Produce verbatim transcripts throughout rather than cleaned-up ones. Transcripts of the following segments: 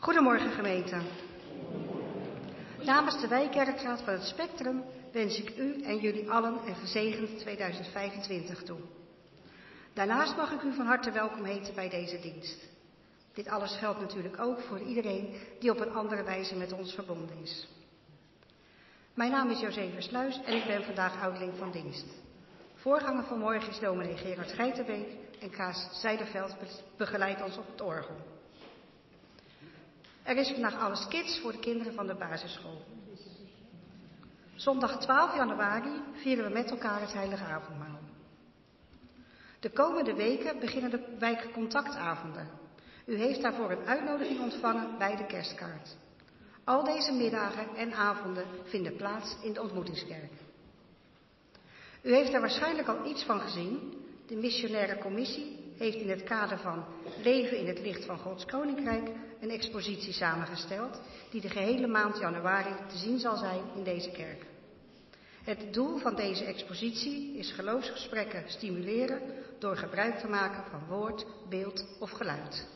Goedemorgen gemeente. Namens de wijkkerkraad van het Spectrum wens ik u en jullie allen een gezegend tweeduizend vijfentwintig toe. Daarnaast mag ik u van harte welkom heten bij deze dienst. Dit alles geldt natuurlijk ook voor iedereen die op een andere wijze met ons verbonden is. Mijn naam is José Versluis en ik ben vandaag ouderling van dienst. Voorganger van morgen is dominee Gerard Geitenbeek en Kaas Zijderveld begeleidt ons op het orgel. Er is vandaag alles kids voor de kinderen van de basisschool. Zondag twaalf januari vieren we met elkaar het heilige avondmaal. De komende weken beginnen de wijkcontactavonden. U heeft daarvoor een uitnodiging ontvangen bij de kerstkaart. Al deze middagen en avonden vinden plaats in de ontmoetingskerk. U heeft er waarschijnlijk al iets van gezien. De missionaire commissie heeft in het kader van Leven in het licht van Gods Koninkrijk een expositie samengesteld die de gehele maand januari te zien zal zijn in deze kerk. Het doel van deze expositie is geloofsgesprekken stimuleren door gebruik te maken van woord, beeld of geluid.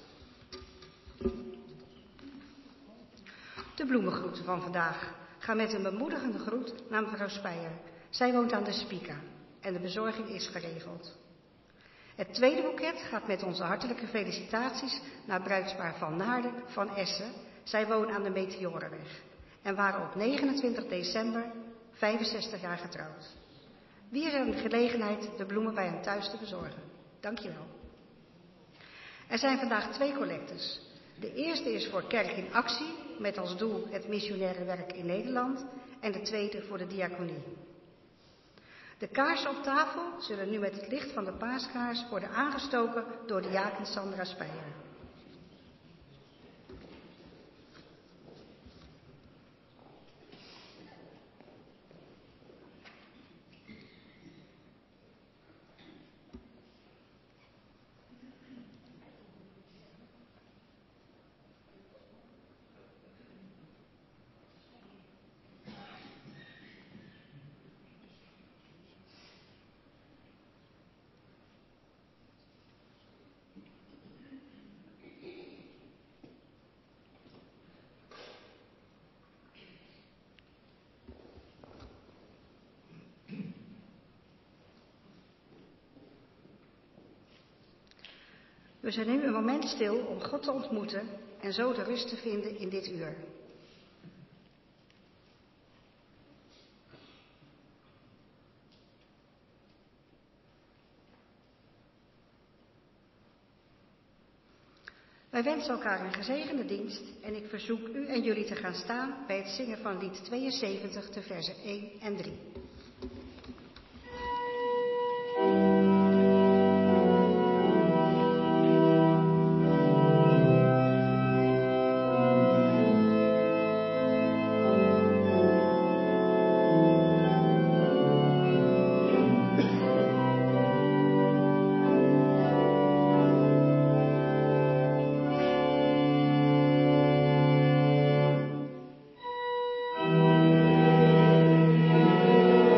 De bloemengroeten van vandaag gaan met een bemoedigende groet naar mevrouw Speijer. Zij woont aan de Spica en de bezorging is geregeld. Het tweede boeket gaat met onze hartelijke felicitaties naar bruidspaar Van Naarden van Essen. Zij wonen aan de Meteorenweg en waren op negenentwintig december vijfenzestig jaar getrouwd. Wie is er in de gelegenheid de bloemen bij hen thuis te bezorgen? Dankjewel. Er zijn vandaag twee collectes. De eerste is voor Kerk in Actie, met als doel het missionaire werk in Nederland, en de tweede voor de diaconie. De kaarsen op tafel zullen nu met het licht van de paaskaars worden aangestoken door diaken Sandra Speijer. We zijn nu een moment stil om God te ontmoeten en zo de rust te vinden in dit uur. Wij wensen elkaar een gezegende dienst en ik verzoek u en jullie te gaan staan bij het zingen van lied tweeënzeventig, de versen één en drie. Thank you.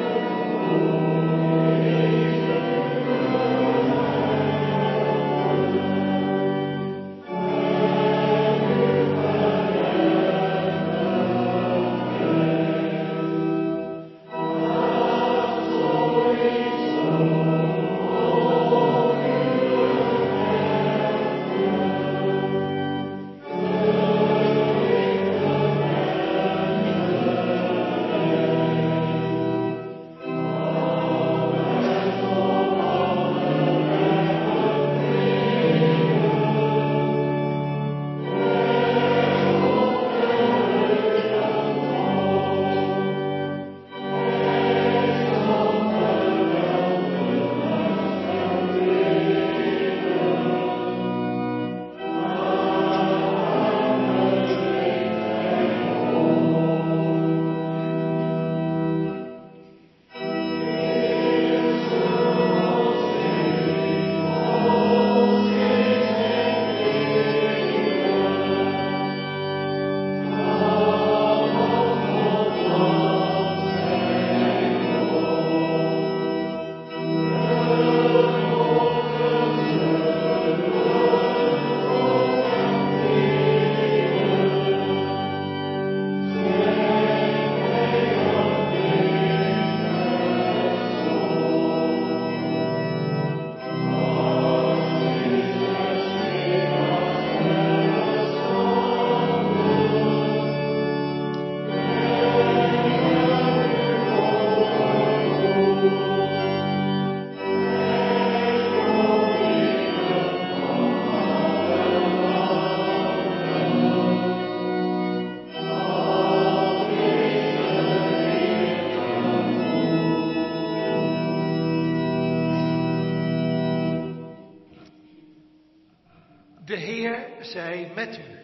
De Heer zij met u.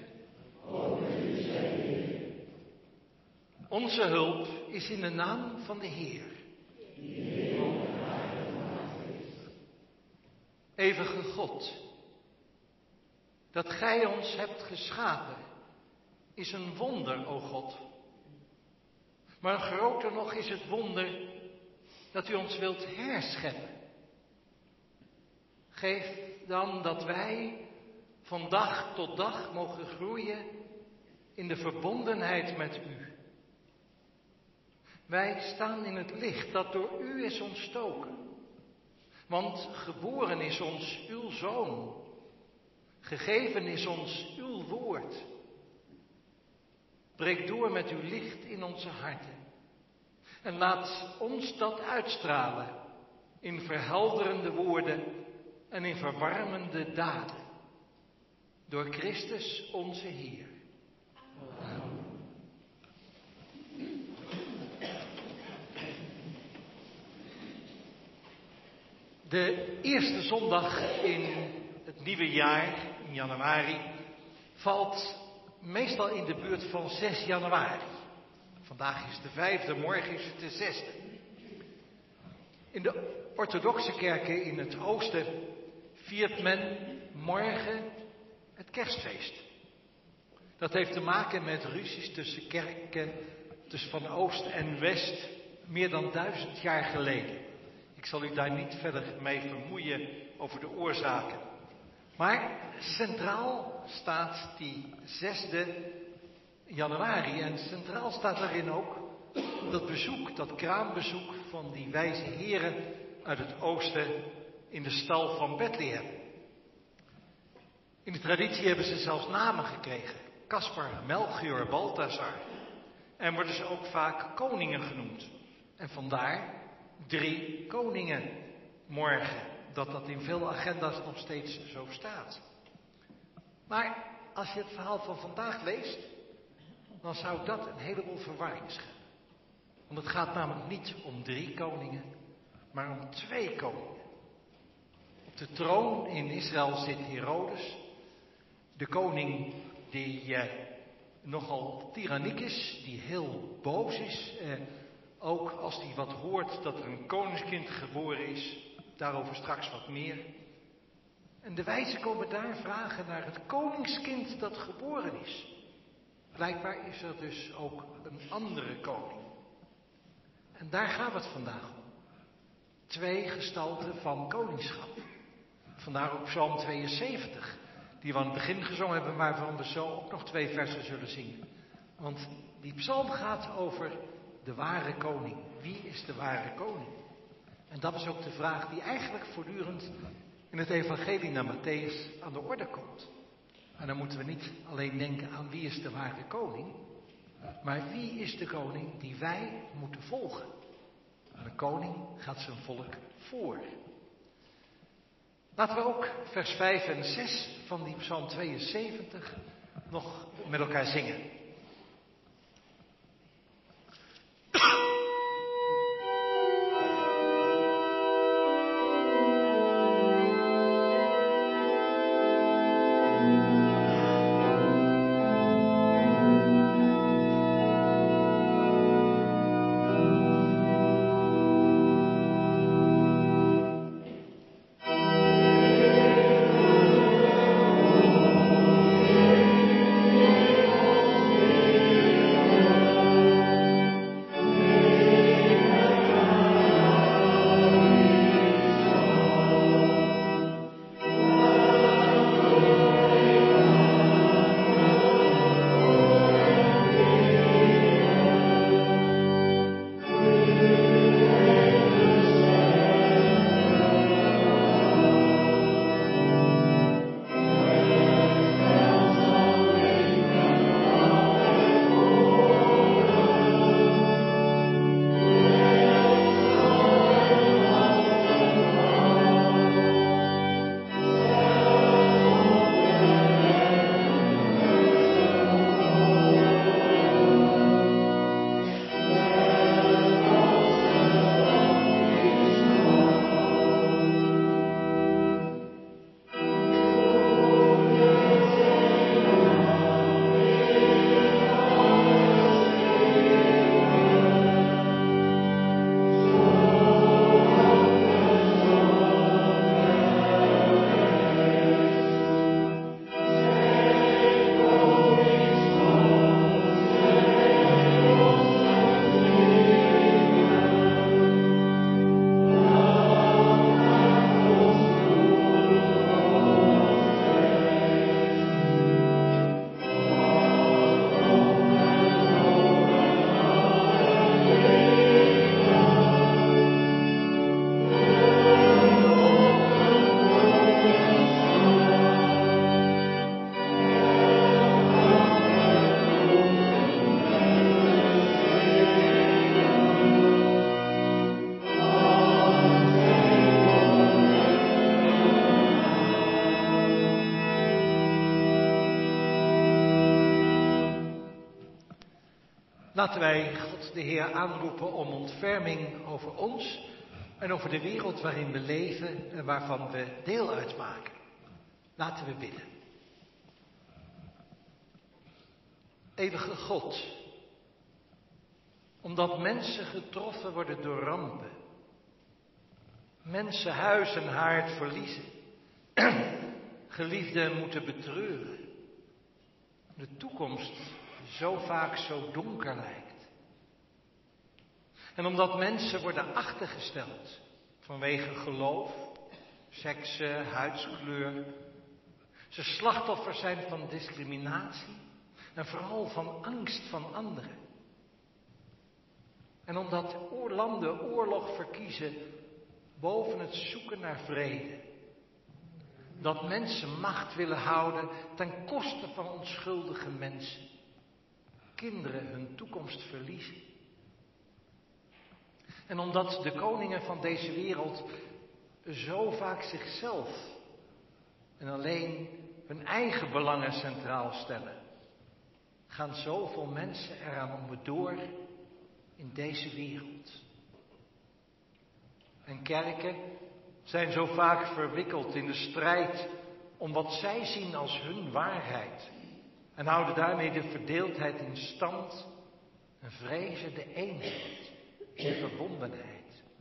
Onze hulp is in de naam van de Heer. Eeuwige God, dat gij ons hebt geschapen, is een wonder, o God. Maar groter nog is het wonder dat u ons wilt herscheppen. Geef dan dat wij van dag tot dag mogen groeien in de verbondenheid met u. Wij staan in het licht dat door u is ontstoken. Want geboren is ons uw Zoon. Gegeven is ons uw woord. Breek door met uw licht in onze harten. En laat ons dat uitstralen in verhelderende woorden en in verwarmende daden. Door Christus onze Heer. Amen. De eerste zondag in het nieuwe jaar, in januari, valt meestal in de buurt van zes januari. Vandaag is de vijfde, morgen is het de zesde. In de orthodoxe kerken in het oosten viert men morgen het kerstfeest. Dat heeft te maken met ruzies tussen kerken, tussen van oost en west, meer dan duizend jaar geleden. Ik zal u daar niet verder mee vermoeien over de oorzaken. Maar centraal staat die zesde januari en centraal staat daarin ook dat bezoek, dat kraambezoek van die wijze heren uit het oosten in de stal van Bethlehem. In de traditie hebben ze zelfs namen gekregen. Caspar, Melchior, Balthasar. En worden ze ook vaak koningen genoemd. En vandaar drie koningen morgen. Dat dat in veel agenda's nog steeds zo staat. Maar als je het verhaal van vandaag leest, dan zou dat een heleboel verwarring scheppen. Want het gaat namelijk niet om drie koningen, maar om twee koningen. Op de troon in Israël zit Herodes, de koning die eh, nogal tiranniek is, die heel boos is. Eh, ook als hij wat hoort dat er een koningskind geboren is, daarover straks wat meer. En de wijzen komen daar vragen naar het koningskind dat geboren is. Blijkbaar is er dus ook een andere koning. En daar gaan we het vandaag om. Twee gestalten van koningschap. Vandaar ook Psalm tweeënzeventig, die we aan het begin gezongen hebben, maar waarvan we zo ook nog twee versen zullen zingen. Want die psalm gaat over de ware koning. Wie is de ware koning? En dat is ook de vraag die eigenlijk voortdurend in het evangelie naar Mattheüs aan de orde komt. En dan moeten we niet alleen denken aan wie is de ware koning, maar wie is de koning die wij moeten volgen? En de koning gaat zijn volk voor. Laten we ook vers vijf en zes van die psalm tweeënzeventig nog met elkaar zingen. Amen. Laten wij God de Heer aanroepen om ontferming over ons en over de wereld waarin we leven en waarvan we deel uitmaken. Laten we bidden. Eeuwige God, omdat mensen getroffen worden door rampen, mensen huis en haard verliezen, geliefden moeten betreuren, de toekomst zo vaak zo donker lijkt. En omdat mensen worden achtergesteld vanwege geloof, sekse, huidskleur, ze slachtoffer zijn van discriminatie en vooral van angst van anderen. En omdat landen oorlog verkiezen boven het zoeken naar vrede. Dat mensen macht willen houden ten koste van onschuldige mensen. Kinderen hun toekomst verliezen. En omdat de koningen van deze wereld zo vaak zichzelf en alleen hun eigen belangen centraal stellen, gaan zoveel mensen eraan onderdoor in deze wereld. En kerken zijn zo vaak verwikkeld in de strijd om wat zij zien als hun waarheid en houden daarmee de verdeeldheid in stand en vrezen de eenheid in de verbondenheid.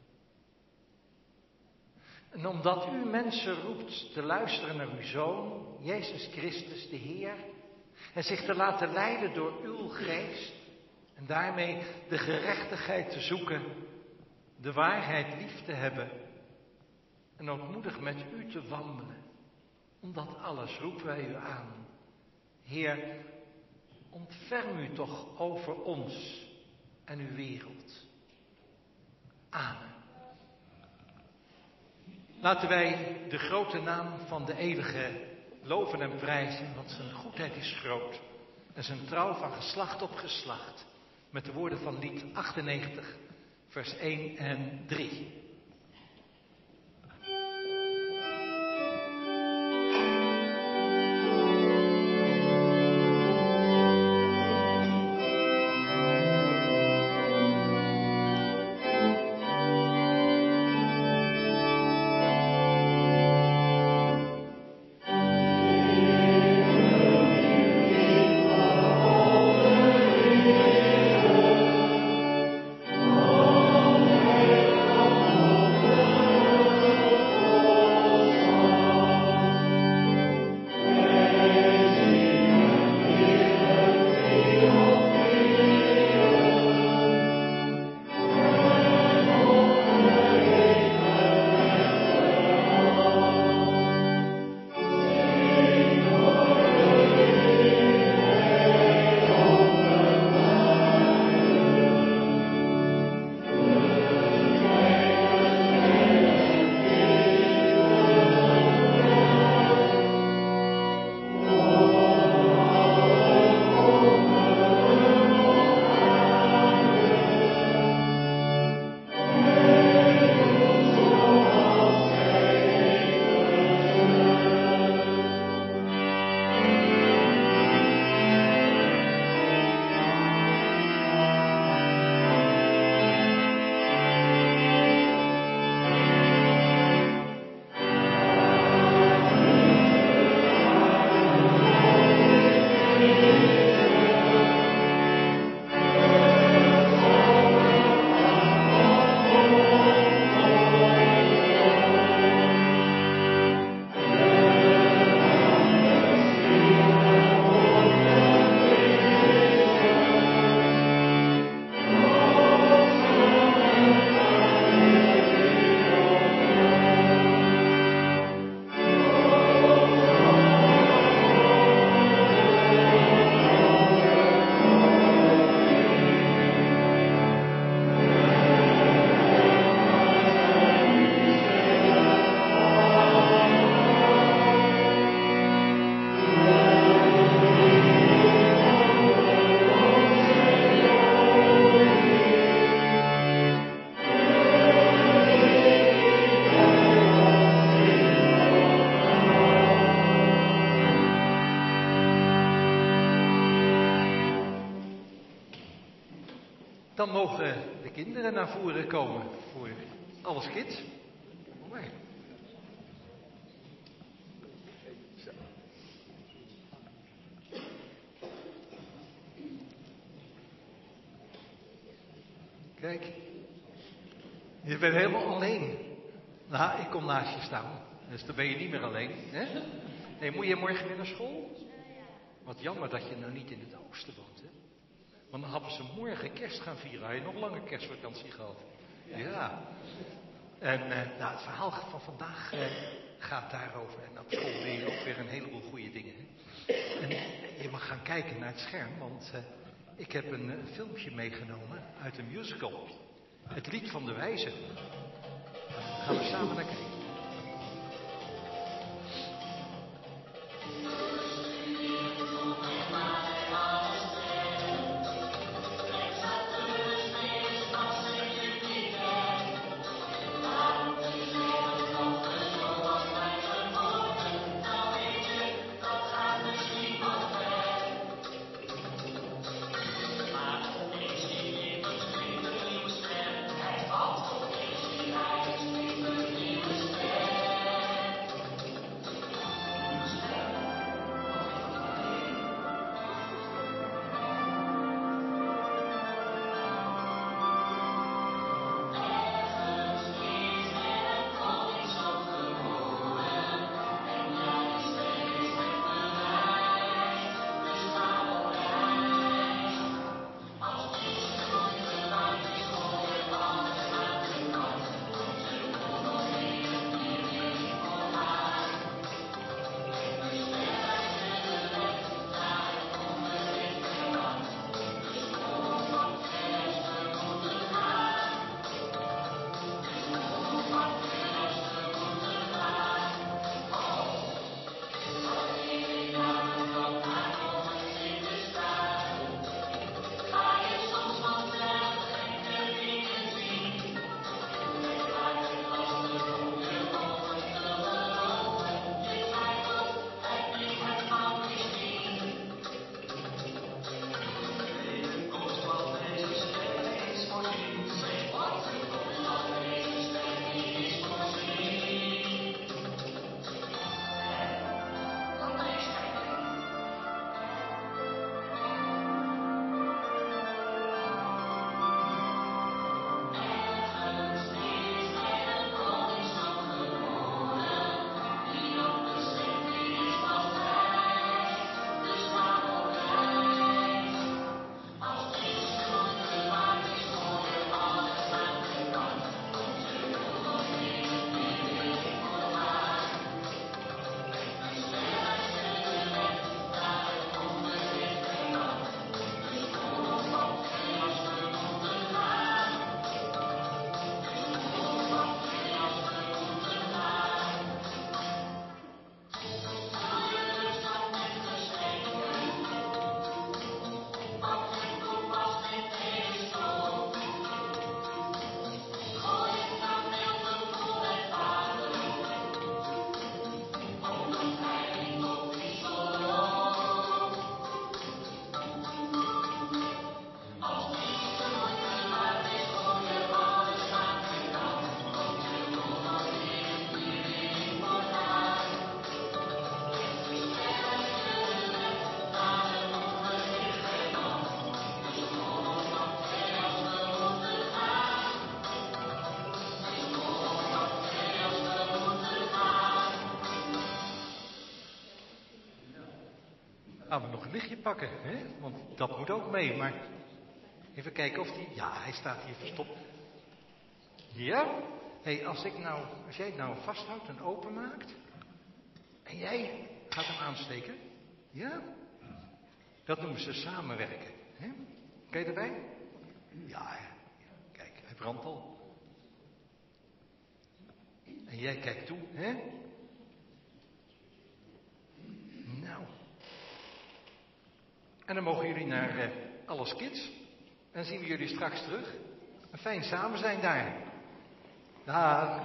En omdat u mensen roept te luisteren naar uw Zoon, Jezus Christus de Heer, en zich te laten leiden door uw geest en daarmee de gerechtigheid te zoeken, de waarheid lief te hebben en ook moedig met u te wandelen. Om dat alles roepen wij u aan. Heer, ontferm u toch over ons en uw wereld. Amen. Laten wij de grote naam van de eeuwige loven en prijzen, want zijn goedheid is groot en zijn trouw van geslacht op geslacht. Met de woorden van lied achtennegentig, vers één en drie. Oh dan mogen de kinderen naar voren komen voor Alles Kids. Mooi. Zo. Kijk, je bent helemaal alleen. Nou, ik kom naast je staan, dus dan ben je niet meer alleen. Hè? Nee, moet je morgen weer naar school? Wat jammer dat je nou niet in het oosten woont, hè? Want dan hadden ze morgen kerst gaan vieren. Had je nog langer kerstvakantie gehad. Ja. En uh, nou, het verhaal van vandaag uh, gaat daarover. En op school leer je ook weer een heleboel goede dingen. Hè? En je mag gaan kijken naar het scherm, want uh, ik heb een uh, filmpje meegenomen uit een musical. Het Lied van de Wijze. Daar gaan we samen naar kijken. Gaan we nog een lichtje pakken, hè? Want dat moet ook mee, maar even kijken of die... Ja, hij staat hier verstopt. Ja? Hé, hey, als ik nou, als jij het nou vasthoudt en openmaakt en jij gaat hem aansteken, ja? Dat noemen ze samenwerken, hè? Ken je erbij? Ja, ja, kijk, hij brandt al. En jij kijkt toe, hè? Nou. En dan mogen jullie naar uh, Alles Kids. En dan zien we jullie straks terug. Een fijn samen zijn daar. Dag.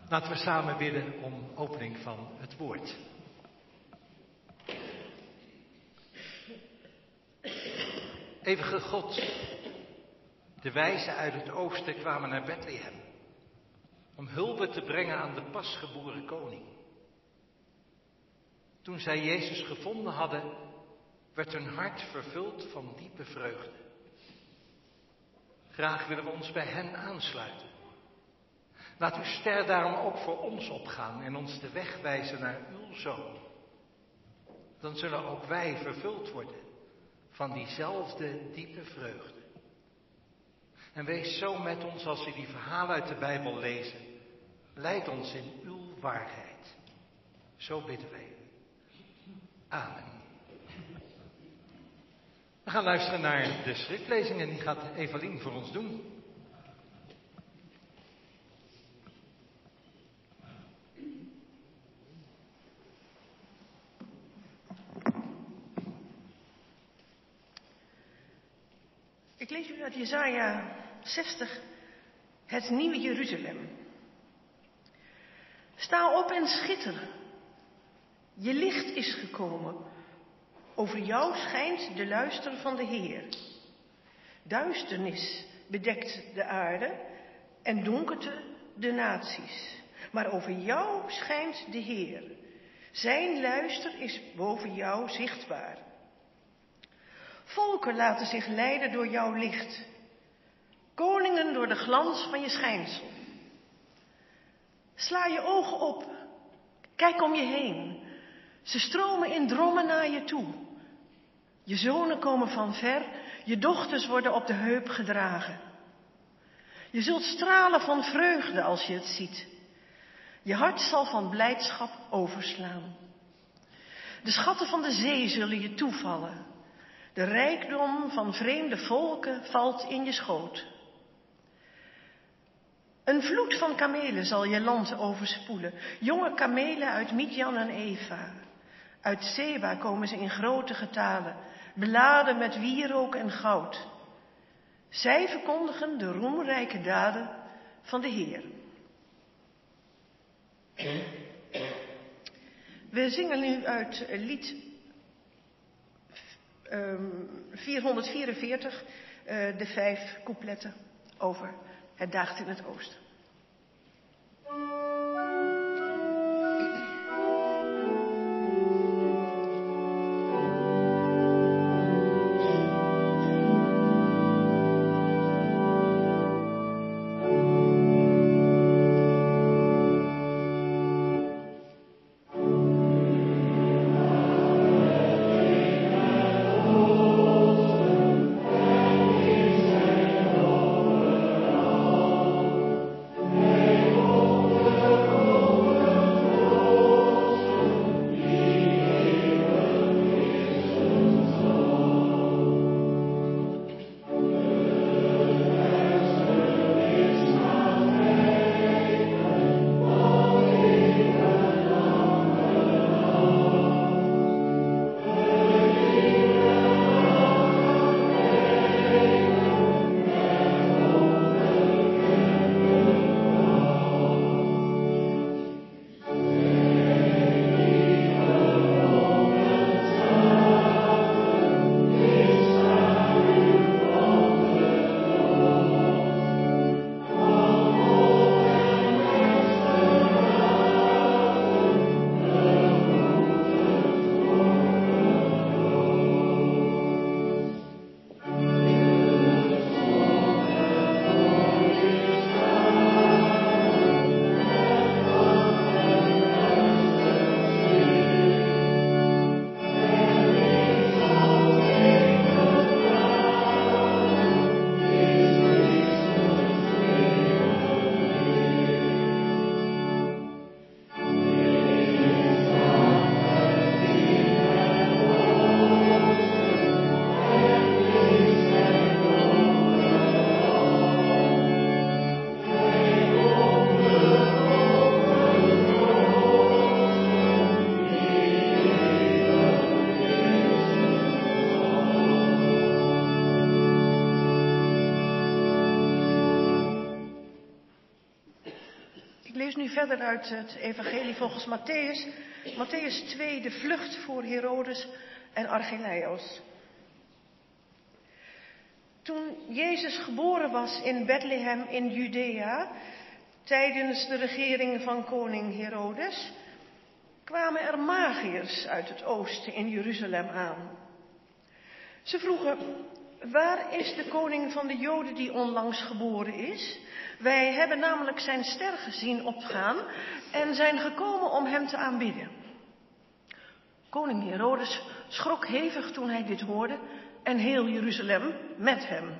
Laten we samen bidden om opening van het woord. Eeuwige God, de wijzen uit het oosten kwamen naar Bethlehem om hulp te brengen aan de pasgeboren koning. Toen zij Jezus gevonden hadden, werd hun hart vervuld van diepe vreugde. Graag willen we ons bij hen aansluiten. Laat uw ster daarom ook voor ons opgaan en ons de weg wijzen naar uw Zoon. Dan zullen ook wij vervuld worden van diezelfde diepe vreugde. En wees zo met ons als we die verhalen uit de Bijbel lezen. Leid ons in uw waarheid. Zo bidden wij. Amen. We gaan luisteren naar de schriftlezing en die gaat Evelien voor ons doen. Ik lees u uit Jesaja zestig, het nieuwe Jeruzalem. Sta op en schitter. Je licht is gekomen. Over jou schijnt de luister van de Heer. Duisternis bedekt de aarde en donkerte de naties. Maar over jou schijnt de Heer. Zijn luister is boven jou zichtbaar. Volken laten zich leiden door jouw licht. Koningen door de glans van je schijnsel. Sla je ogen op. Kijk om je heen. Ze stromen in drommen naar je toe. Je zonen komen van ver. Je dochters worden op de heup gedragen. Je zult stralen van vreugde als je het ziet. Je hart zal van blijdschap overslaan. De schatten van de zee zullen je toevallen. De rijkdom van vreemde volken valt in je schoot. Een vloed van kamelen zal je land overspoelen. Jonge kamelen uit Midjan en Eva. Uit Seba komen ze in grote getalen, beladen met wierook en goud. Zij verkondigen de roemrijke daden van de Heer. We zingen nu uit lied um, vierhonderdvierenveertig, uh, de vijf coupletten over het daagt in het oosten. verder uit het evangelie volgens Matthäus. Matthäus twee, de vlucht voor Herodes en Archelaïos. Toen Jezus geboren was in Bethlehem in Judea, tijdens de regering van koning Herodes, kwamen er magiërs uit het oosten in Jeruzalem aan. Ze vroegen: waar is de koning van de Joden die onlangs geboren is? Wij hebben namelijk zijn ster gezien opgaan en zijn gekomen om hem te aanbidden. Koning Herodes schrok hevig toen hij dit hoorde en heel Jeruzalem met hem.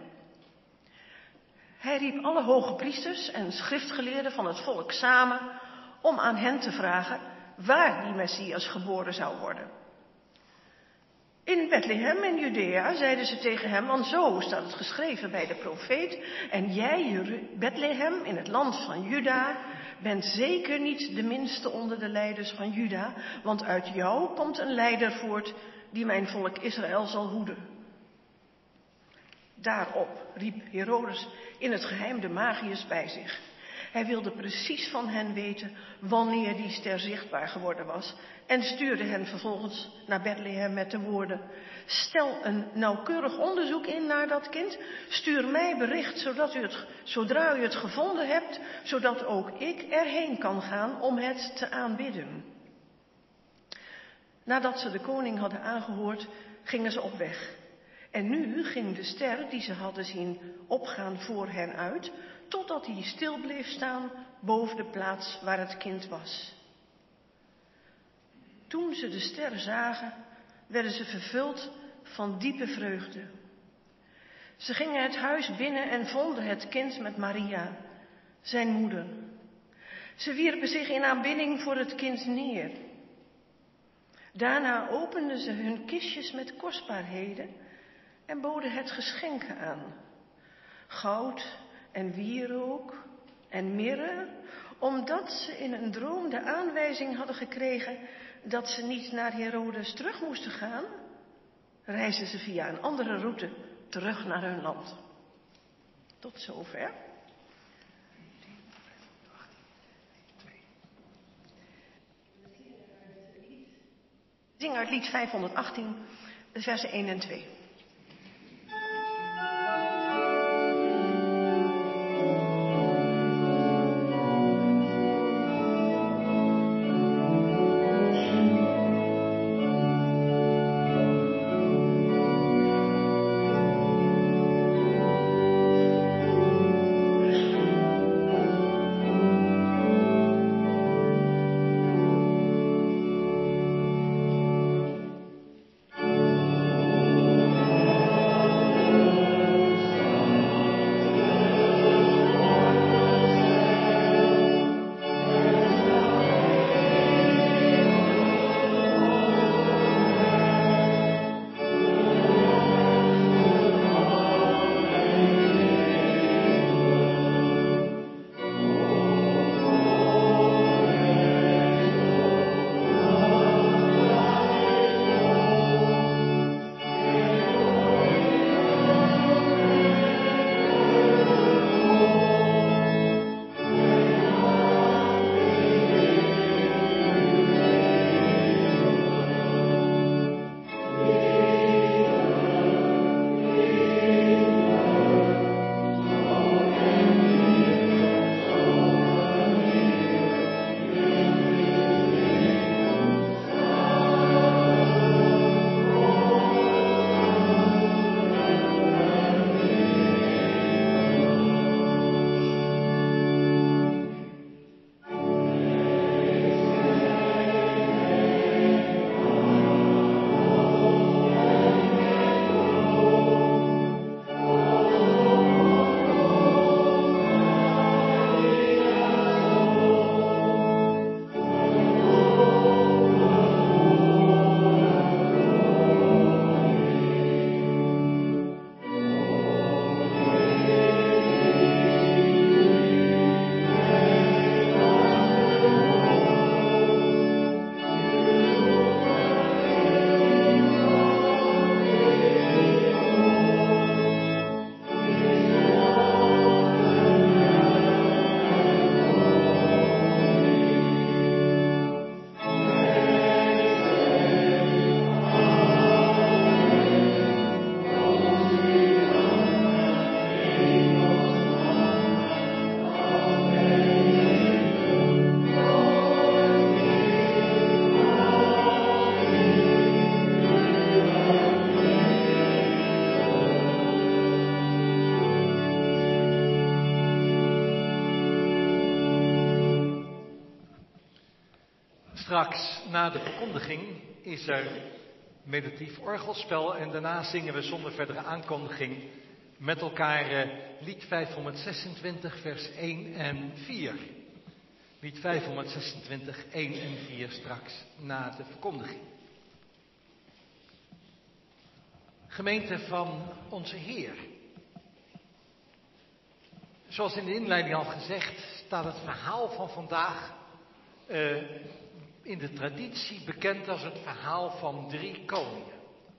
Hij riep alle hoge priesters en schriftgeleerden van het volk samen om aan hen te vragen waar die Messias geboren zou worden. In Bethlehem in Judea zeiden ze tegen hem, want zo staat het geschreven bij de profeet: en jij, Bethlehem, in het land van Juda, bent zeker niet de minste onder de leiders van Juda, want uit jou komt een leider voort die mijn volk Israël zal hoeden. Daarop riep Herodes in het geheim de magiërs bij zich. Hij wilde precies van hen weten wanneer die ster zichtbaar geworden was en stuurde hen vervolgens naar Bethlehem met de woorden: stel een nauwkeurig onderzoek in naar dat kind, stuur mij bericht zodat u het, zodra u het gevonden hebt, zodat ook ik erheen kan gaan om het te aanbidden. Nadat ze de koning hadden aangehoord, gingen ze op weg. En nu ging de ster die ze hadden zien opgaan voor hen uit, totdat hij stil bleef staan boven de plaats waar het kind was. Toen ze de ster zagen, werden ze vervuld van diepe vreugde. Ze gingen het huis binnen en vonden het kind met Maria, zijn moeder. Ze wierpen zich in aanbidding voor het kind neer. Daarna openden ze hun kistjes met kostbaarheden en boden het geschenken aan: goud en wierook en mirre, omdat ze in een droom de aanwijzing hadden gekregen dat ze niet naar Herodes terug moesten gaan, reisden ze via een andere route terug naar hun land. Tot zover. We zingen uit lied vijfhonderdachttien, versen één en twee. O Straks na de verkondiging is er meditatief orgelspel en daarna zingen we zonder verdere aankondiging met elkaar eh, lied vijfhonderdzesentwintig vers één en vier. Lied vijfhonderdzesentwintig, één en vier straks na de verkondiging. Gemeente van onze Heer. Zoals in de inleiding al gezegd, staat het verhaal van vandaag uh, in de traditie bekend als het verhaal van drie koningen.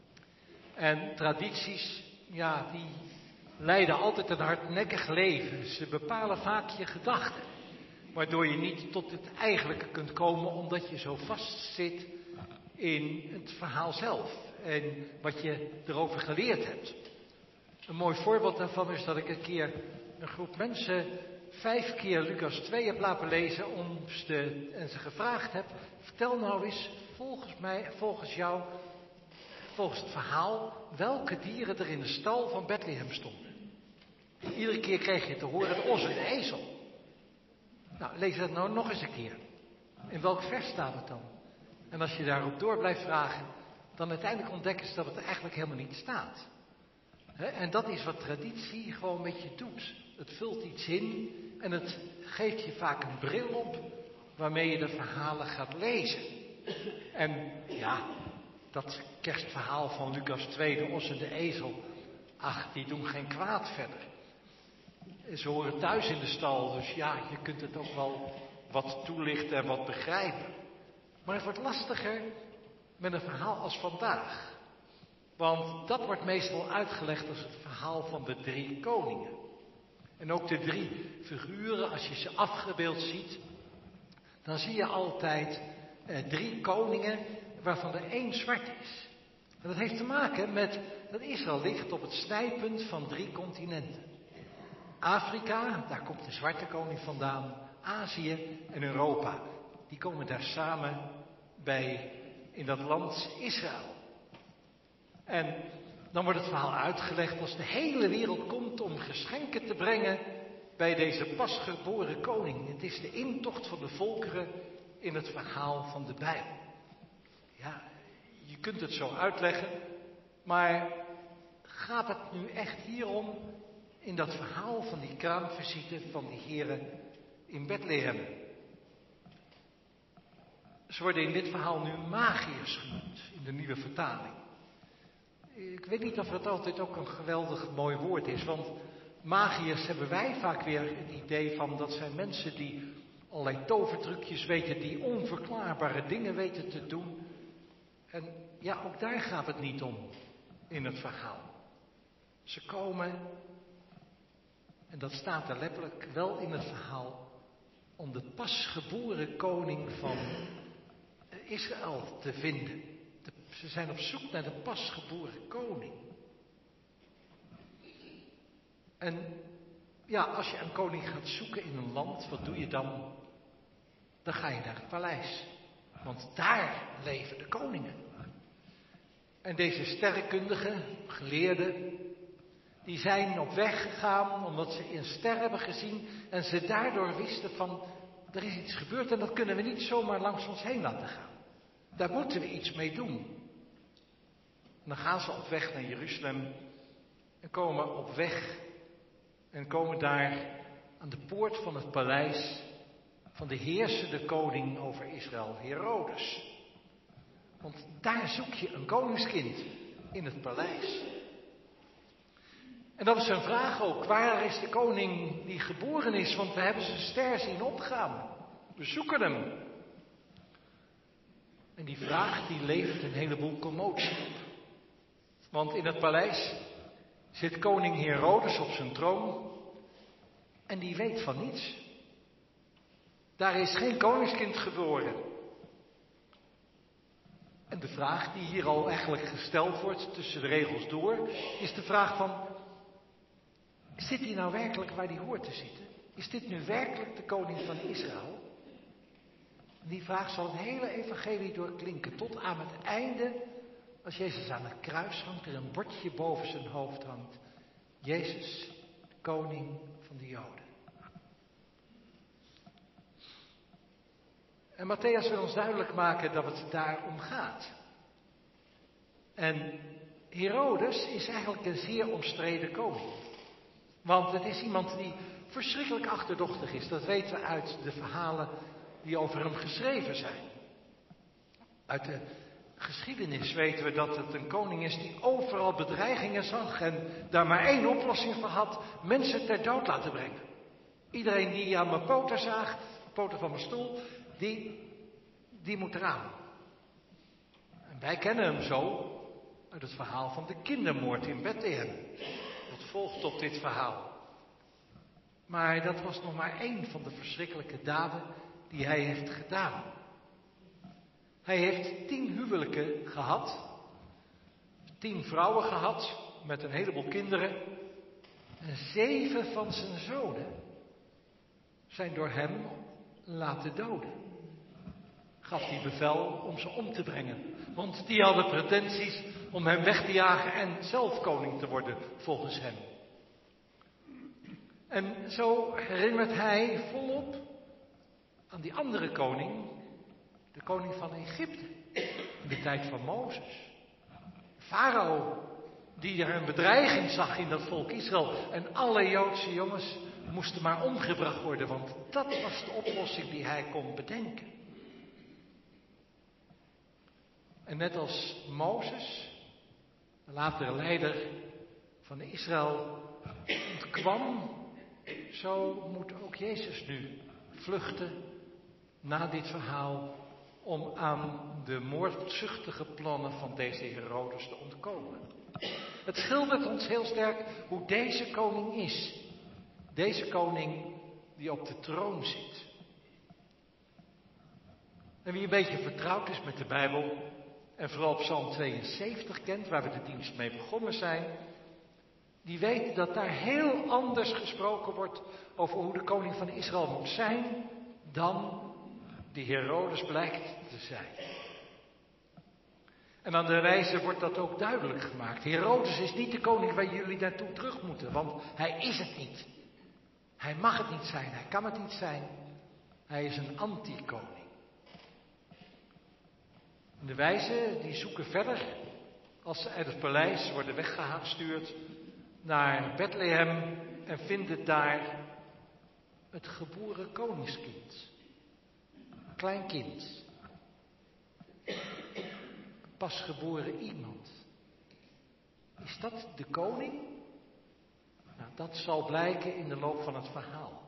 En tradities, ja, die leiden altijd een hardnekkig leven. Ze bepalen vaak je gedachten, waardoor je niet tot het eigenlijke kunt komen, omdat je zo vastzit in het verhaal zelf en wat je erover geleerd hebt. Een mooi voorbeeld daarvan is dat ik een keer een groep mensen vijf keer Lucas twee heb laten lezen om ze, en ze gevraagd heb, vertel nou eens volgens mij, volgens jou, volgens het verhaal, welke dieren er in de stal van Bethlehem stonden. Iedere keer kreeg je te horen de os en de ezel. Nou, lees dat nou nog eens een keer. In welk vers staat het dan? En als je daarop door blijft vragen, dan uiteindelijk ontdekken ze dat het er eigenlijk helemaal niet staat. He, en dat is wat traditie gewoon met je doet. Het vult iets in en het geeft je vaak een bril op waarmee je de verhalen gaat lezen. En ja, dat kerstverhaal van Lucas twee, de os en de ezel, ach, die doen geen kwaad verder. Ze horen thuis in de stal, dus ja, je kunt het ook wel wat toelichten en wat begrijpen. Maar het wordt lastiger met een verhaal als vandaag. Want dat wordt meestal uitgelegd als het verhaal van de drie koningen. En ook de drie figuren, als je ze afgebeeld ziet, dan zie je altijd eh, drie koningen waarvan er één zwart is. En dat heeft te maken met dat Israël ligt op het snijpunt van drie continenten. Afrika, daar komt de zwarte koning vandaan, Azië en Europa. Die komen daar samen bij in dat land Israël. En dan wordt het verhaal uitgelegd als de hele wereld komt om geschenken te brengen bij deze pasgeboren koning. Het is de intocht van de volkeren in het verhaal van de Bijbel. Ja, je kunt het zo uitleggen, maar gaat het nu echt hierom in dat verhaal van die kraamvisite van de heren in Bethlehem? Ze worden in dit verhaal nu magiërs genoemd, in de nieuwe vertaling. Ik weet niet of dat altijd ook een geweldig mooi woord is, want magiërs hebben wij vaak weer het idee van dat zijn mensen die allerlei tovertrucjes weten, die onverklaarbare dingen weten te doen. En ja, ook daar gaat het niet om in het verhaal. Ze komen, en dat staat er letterlijk wel in het verhaal, om de pasgeboren koning van Israël te vinden. De, ze zijn op zoek naar de pasgeboren koning. En ja, als je een koning gaat zoeken in een land, wat doe je dan? Dan ga je naar het paleis. Want daar leven de koningen. En deze sterrenkundigen, geleerden, die zijn op weg gegaan omdat ze een ster hebben gezien en ze daardoor wisten van, er is iets gebeurd en dat kunnen we niet zomaar langs ons heen laten gaan. Daar moeten we iets mee doen. En dan gaan ze op weg naar Jeruzalem en komen op weg en komen daar aan de poort van het paleis van de heersende koning over Israël, Herodes. Want daar zoek je een koningskind in het paleis. En dat is een vraag ook, waar is de koning die geboren is? Want we hebben zijn ster zien opgaan. We zoeken hem. En die vraag die levert een heleboel commotie op. Want in het paleis zit koning Herodes op zijn troon en die weet van niets. Daar is geen koningskind geboren. En de vraag die hier al eigenlijk gesteld wordt tussen de regels door, is de vraag van, zit hij nou werkelijk waar hij hoort te zitten? Is dit nu werkelijk de koning van Israël? Die vraag zal het hele evangelie doorklinken tot aan het einde, als Jezus aan het kruis hangt, er een bordje boven zijn hoofd hangt. Jezus, koning van de Joden. En Matthäus wil ons duidelijk maken dat het daarom gaat. En Herodes is eigenlijk een zeer omstreden koning. Want het is iemand die verschrikkelijk achterdochtig is. Dat weten we uit de verhalen die over hem geschreven zijn. Uit de geschiedenis weten we dat het een koning is die overal bedreigingen zag en daar maar één oplossing voor had: mensen ter dood laten brengen. Iedereen die aan mijn poten zaagt, de poten van mijn stoel, die, die moet eraan. En wij kennen hem zo uit het verhaal van de kindermoord in Bethlehem. Dat volgt op dit verhaal. Maar dat was nog maar één van de verschrikkelijke daden die hij heeft gedaan. Hij heeft tien huwelijken gehad. Tien vrouwen gehad met een heleboel kinderen. En zeven van zijn zonen zijn door hem laten doden. Gaf hij bevel om ze om te brengen. Want die hadden pretenties om hem weg te jagen en zelf koning te worden volgens hem. En zo herinnert hij volop aan die andere koning, de koning van Egypte, in de tijd van Mozes. Farao, die er een bedreiging zag in dat volk Israël. En alle Joodse jongens moesten maar omgebracht worden, want dat was de oplossing die hij kon bedenken. En net als Mozes, de latere leider van Israël, ontkwam, zo moet ook Jezus nu vluchten na dit verhaal om aan de moordzuchtige plannen van deze Herodes te ontkomen. Het schildert ons heel sterk hoe deze koning is. Deze koning die op de troon zit. En wie een beetje vertrouwd is met de Bijbel en vooral Psalm tweeënzeventig kent, waar we de dienst mee begonnen zijn, die weet dat daar heel anders gesproken wordt over hoe de koning van Israël moet zijn dan die Herodes blijkt te zijn. En aan de wijze wordt dat ook duidelijk gemaakt. Herodes is niet de koning waar jullie naartoe terug moeten, want hij is het niet. Hij mag het niet zijn, hij kan het niet zijn. Hij is een anti-koning. De wijzen die zoeken verder als ze uit het paleis worden weggestuurd naar Bethlehem en vinden daar het geboren koningskind. Een klein kind. Een pasgeboren iemand. Is dat de koning? Nou, dat zal blijken in de loop van het verhaal.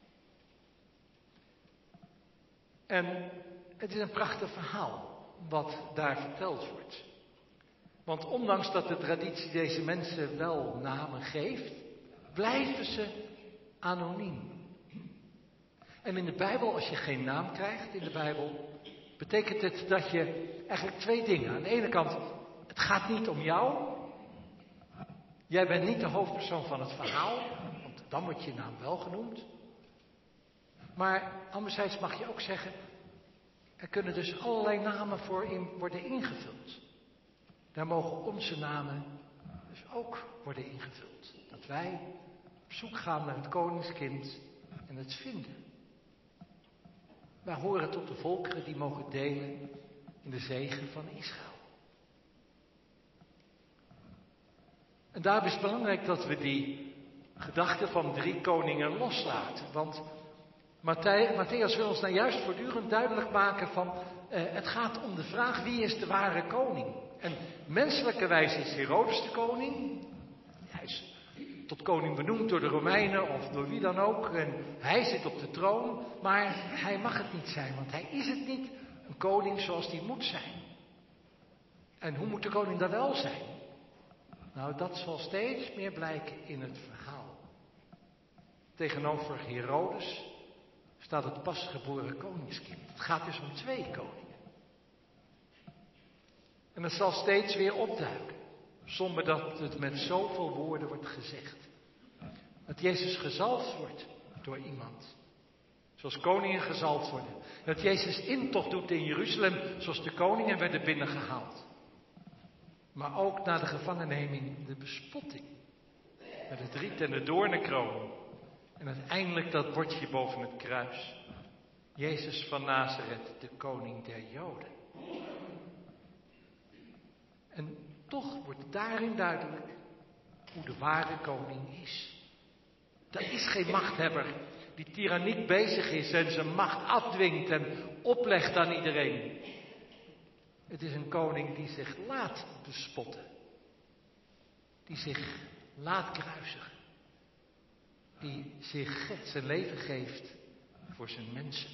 En het is een prachtig verhaal wat daar verteld wordt. Want ondanks dat de traditie deze mensen wel namen geeft, blijven ze anoniem. En in de Bijbel, als je geen naam krijgt in de Bijbel, betekent het dat je eigenlijk twee dingen. Aan de ene kant, het gaat niet om jou. Jij bent niet de hoofdpersoon van het verhaal, want dan wordt je naam wel genoemd. Maar anderzijds mag je ook zeggen, er kunnen dus allerlei namen voor in worden ingevuld. Daar mogen onze namen dus ook worden ingevuld. Dat wij op zoek gaan naar het koningskind en het vinden. Wij horen tot de volkeren die mogen delen in de zegen van Israël. En daarom is het belangrijk dat we die gedachte van drie koningen loslaten. Want Matthäus wil ons nou juist voortdurend duidelijk maken van uh, het gaat om de vraag wie is de ware koning. En menselijkerwijs is Herodes de koning. Hij is tot koning benoemd door de Romeinen of door wie dan ook. En hij zit op de troon, maar hij mag het niet zijn, want hij is het niet een koning zoals die moet zijn. En hoe moet de koning dan wel zijn? Nou, dat zal steeds meer blijken in het verhaal. Tegenover Herodes staat het pasgeboren koningskind. Het gaat dus om twee koningen. En het zal steeds weer opduiken, zonder dat het met zoveel woorden wordt gezegd. Dat Jezus gezalfd wordt door iemand, zoals koningen gezalfd worden. Dat Jezus intocht doet in Jeruzalem, zoals de koningen werden binnengehaald. Maar ook na de gevangenneming de bespotting, met het riet en de doornenkroon. En uiteindelijk dat bordje boven het kruis. Jezus van Nazareth, de koning der Joden. En toch wordt daarin duidelijk hoe de ware koning is. Dat is geen machthebber die tiranniek bezig is en zijn macht afdwingt en oplegt aan iedereen. Het is een koning die zich laat bespotten. Die zich laat kruisigen. Die zich zijn leven geeft voor zijn mensen.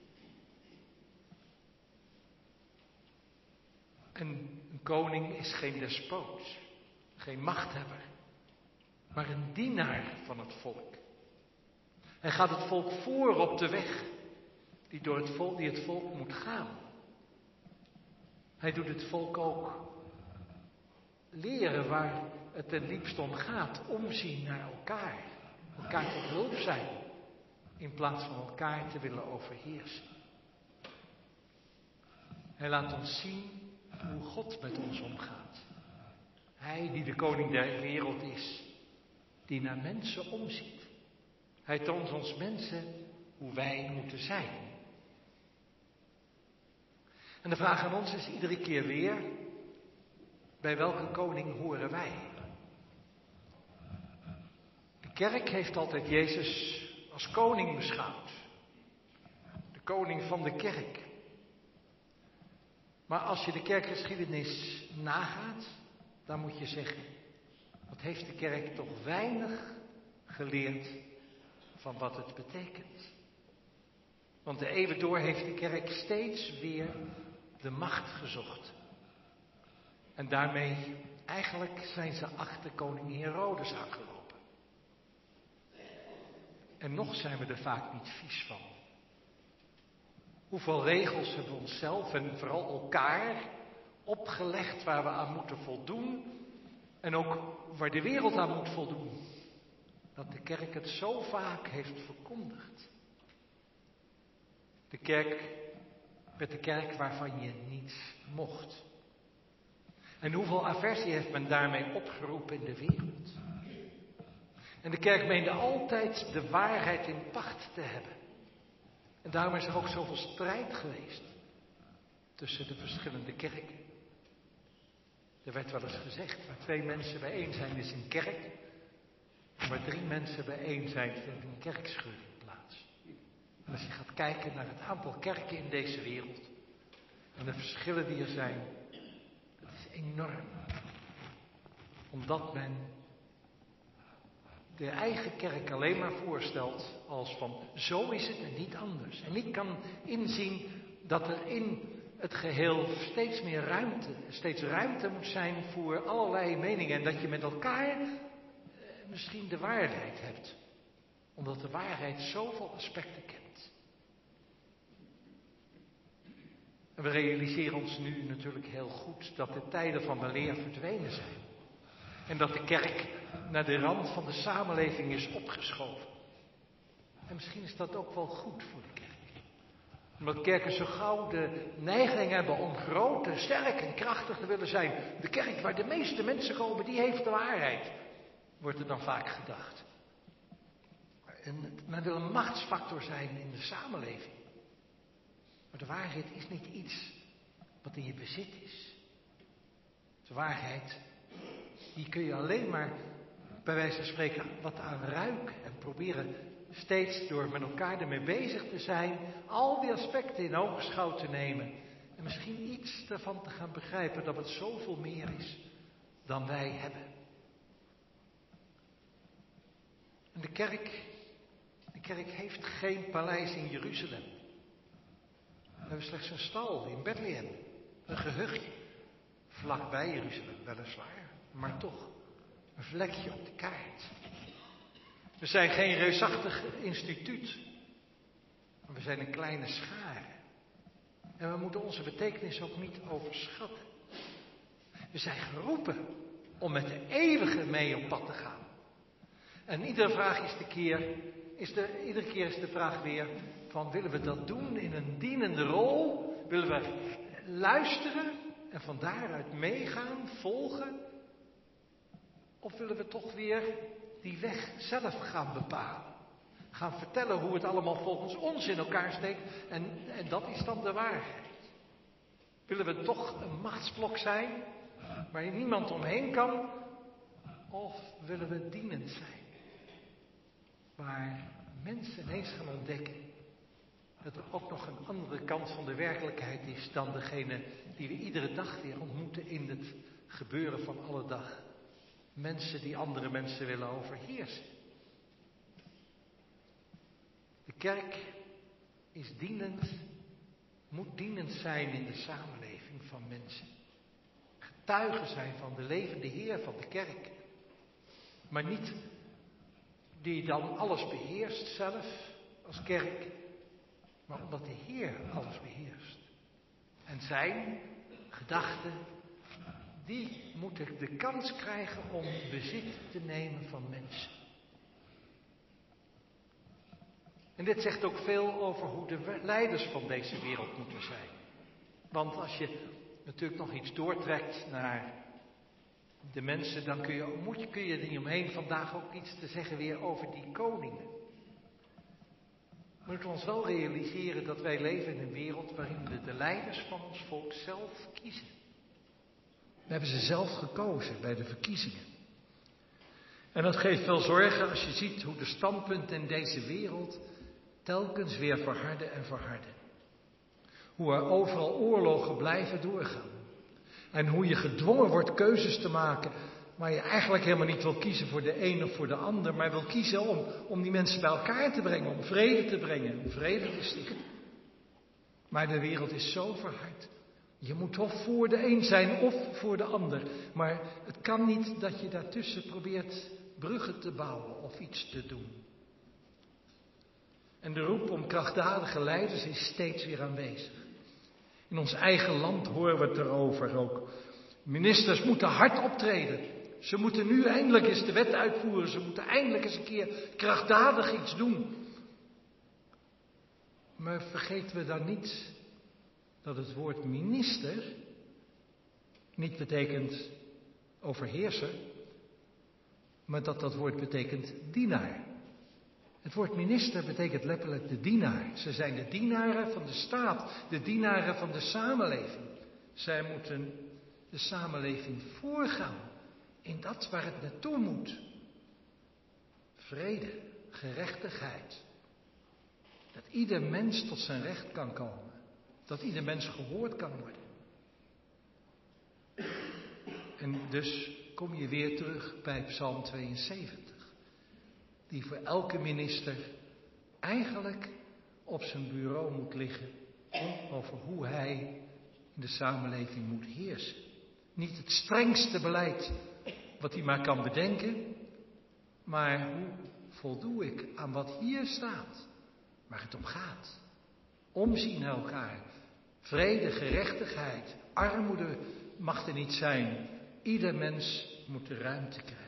En een koning is geen despoot, geen machthebber, maar een dienaar van het volk. Hij gaat het volk voor op de weg die, door het volk, die het volk moet gaan. Hij doet het volk ook leren waar het ten diepste om gaat. Omzien naar elkaar. Elkaar tot hulp zijn. In plaats van elkaar te willen overheersen. Hij laat ons zien hoe God met ons omgaat. Hij die de koning der wereld is. Die naar mensen omziet. Hij toont ons mensen hoe wij moeten zijn. En de vraag aan ons is iedere keer weer, bij welke koning horen wij? De kerk heeft altijd Jezus als koning beschouwd. De koning van de kerk. Maar als je de kerkgeschiedenis nagaat, dan moet je zeggen, wat heeft de kerk toch weinig geleerd van wat het betekent. Want de eeuwen door heeft de kerk steeds weer de macht gezocht. En daarmee, eigenlijk zijn ze achter koning Herodes aangelopen. En nog zijn we er vaak niet vies van. Hoeveel regels hebben we onszelf en vooral elkaar opgelegd waar we aan moeten voldoen. En ook waar de wereld aan moet voldoen. Dat de kerk het zo vaak heeft verkondigd. De kerk werd de kerk waarvan je niets mocht. En hoeveel aversie heeft men daarmee opgeroepen in de wereld. En de kerk meende altijd de waarheid in pacht te hebben. En daarom is er ook zoveel strijd geweest tussen de verschillende kerken. Er werd wel eens gezegd, waar twee mensen bijeen zijn is een kerk. En waar drie mensen bijeen zijn vindt een kerkscheuring plaats. En als je gaat kijken naar het aantal kerken in deze wereld en de verschillen die er zijn, dat is enorm. Omdat men de eigen kerk alleen maar voorstelt als van zo is het en niet anders. En niet kan inzien dat er in het geheel steeds meer ruimte, steeds ruimte moet zijn voor allerlei meningen. En dat je met elkaar eh, misschien de waarheid hebt. Omdat de waarheid zoveel aspecten kent. En we realiseren ons nu natuurlijk heel goed dat de tijden van de leer verdwenen zijn. En dat de kerk naar de rand van de samenleving is opgeschoven. En misschien is dat ook wel goed voor de kerk. Omdat kerken zo gauw de neiging hebben om groot en sterk en krachtig te willen zijn. De kerk waar de meeste mensen komen, die heeft de waarheid. Wordt er dan vaak gedacht. En men wil een machtsfactor zijn in de samenleving. Maar de waarheid is niet iets wat in je bezit is. De waarheid, die kun je alleen maar bij wijze van spreken wat aan ruiken. En proberen steeds door met elkaar ermee bezig te zijn. Al die aspecten in ogenschouw te nemen. En misschien iets daarvan te gaan begrijpen dat het zoveel meer is dan wij hebben. En de kerk, de kerk heeft geen paleis in Jeruzalem. We hebben slechts een stal in Bethlehem. Een gehuchtje. Vlakbij Jeruzalem, weliswaar. Maar toch, een vlekje op de kaart. We zijn geen reusachtig instituut. Maar we zijn een kleine schare. En we moeten onze betekenis ook niet overschatten. We zijn geroepen om met de eeuwige mee op pad te gaan. En iedere vraag is de keer, is de, iedere keer is de vraag weer van willen we dat doen in een dienende rol? Willen we luisteren en van daaruit meegaan, volgen? Of willen we toch weer die weg zelf gaan bepalen? gaan vertellen hoe het allemaal volgens ons in elkaar steekt. En, en dat is dan de waarheid. Willen we toch een machtsblok zijn waar je niemand omheen kan? Of willen we dienend zijn? Waar mensen ineens gaan ontdekken dat er ook nog een andere kant van de werkelijkheid is dan degene die we iedere dag weer ontmoeten in het gebeuren van alle dag. Mensen die andere mensen willen overheersen. De kerk is dienend, moet dienend zijn in de samenleving van mensen. Getuigen zijn van de levende Heer van de kerk. Maar niet die dan alles beheerst zelf als kerk, maar omdat de Heer alles beheerst. En zijn gedachten, die moeten de kans krijgen om bezit te nemen van mensen. En dit zegt ook veel over hoe de leiders van deze wereld moeten zijn. Want als je natuurlijk nog iets doortrekt naar de mensen, dan kun je, moet je, kun je er niet omheen vandaag ook iets te zeggen weer over die koningen. We moeten ons wel realiseren dat wij leven in een wereld waarin we de leiders van ons volk zelf kiezen. We hebben ze zelf gekozen bij de verkiezingen. En dat geeft veel zorgen als je ziet hoe de standpunten in deze wereld telkens weer verharden en verharden. Hoe er overal oorlogen blijven doorgaan. En hoe je gedwongen wordt keuzes te maken waar je eigenlijk helemaal niet wil kiezen voor de een of voor de ander, maar wil kiezen om, om die mensen bij elkaar te brengen, om vrede te brengen, om vrede te stichten. Maar de wereld is zo verhard. Je moet of voor de een zijn of voor de ander. Maar het kan niet dat je daartussen probeert bruggen te bouwen of iets te doen. En de roep om krachtdadige leiders is steeds weer aanwezig. In ons eigen land horen we het erover ook. Ministers moeten hard optreden. Ze moeten nu eindelijk eens de wet uitvoeren. Ze moeten eindelijk eens een keer krachtdadig iets doen. Maar vergeten we dan niet dat het woord minister niet betekent overheerser, maar dat dat woord betekent dienaar. Het woord minister betekent letterlijk de dienaar. Ze zijn de dienaren van de staat, de dienaren van de samenleving. Zij moeten de samenleving voorgaan in dat waar het naartoe moet. Vrede, gerechtigheid. Dat ieder mens tot zijn recht kan komen. Dat ieder mens gehoord kan worden. En dus kom je weer terug bij Psalm tweeënzeventig. Die voor elke minister eigenlijk op zijn bureau moet liggen over hoe hij in de samenleving moet heersen. Niet het strengste beleid wat hij maar kan bedenken, maar hoe voldoe ik aan wat hier staat, waar het om gaat. Omzien naar elkaar, vrede, gerechtigheid, armoede mag er niet zijn. Ieder mens moet de ruimte krijgen.